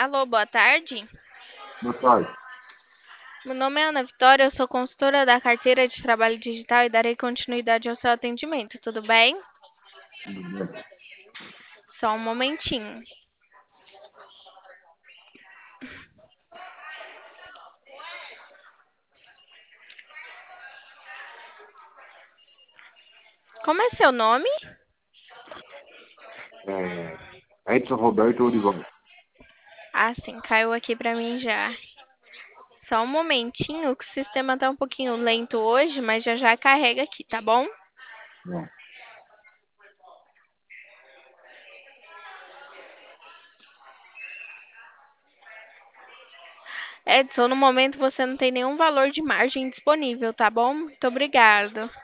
Alô, boa tarde. Boa tarde. Meu nome é Ana Vitória, eu sou consultora da carteira de trabalho digital e darei continuidade ao seu atendimento, tudo bem? Tudo bem? Só um momentinho. Como é seu nome? Edson Roberto Olival. Ah, sim, caiu aqui pra mim já. Só um momentinho, que o sistema tá um pouquinho lento hoje, mas já já carrega aqui, tá bom? Não, Edson, no momento você não tem nenhum valor de margem disponível, tá bom? Muito obrigado.